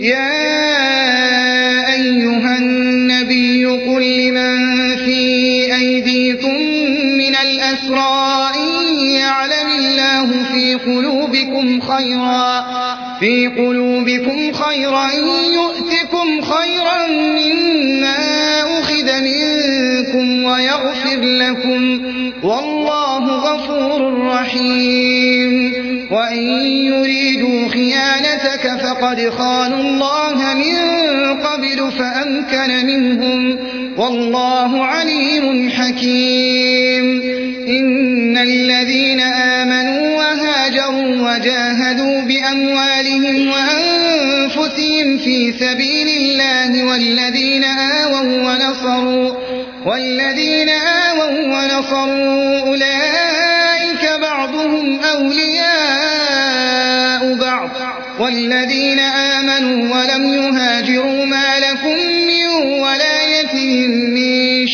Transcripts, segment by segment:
يا أيها النبي قل لمن في أيديكم من الأسرى إن يعلم الله في قلوبكم خيرا يؤتكم خيرا مما أخذ منكم ويغفر لكم والله غفور رحيم وإن يريدوا خيانتك فقد خانوا الله من قبل فأمكن منهم والله عليم حكيم إن الذين آمنوا وهاجروا وجاهدوا بأموالهم وأنفسهم في سبيل الله والذين آووا ونصروا أولئك بعضهم أولياء بعض والذين آمنوا ولم يهاجروا ما لكم من ولايتهم من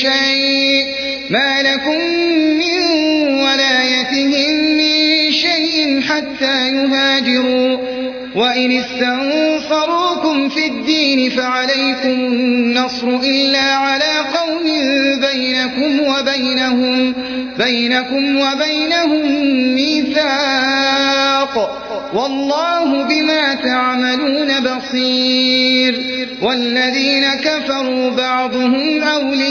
شيء حتى يهاجروا وإن استنصروكم في الدين فعليكم النصر إلا على قوم بينكم وبينهم ميثاق والله بما تعملون بصير والذين كفروا بعضهم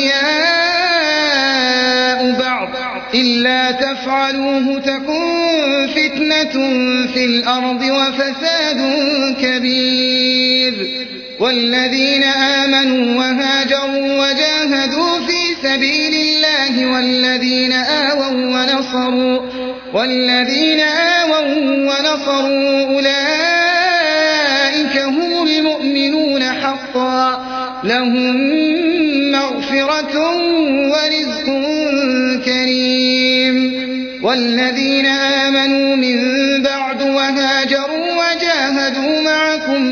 أولياء بعض إلا تفعلوه تكن فتنة في الأرض وفساد كبير والذين آمنوا وهاجروا وجاهدوا في سبيل الله والذين آووا ونصروا أولئك هم المؤمنون حقا لهم مغفرة ورزق كريم والذين آمنوا من بعد وهاجروا وجاهدوا معكم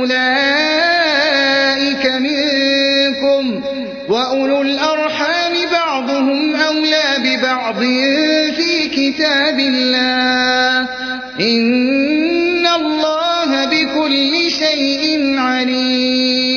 فأولئك منكم وأولو الأرحام بعضهم أولى ببعض في كتاب الله إن الله بكل شيء عليم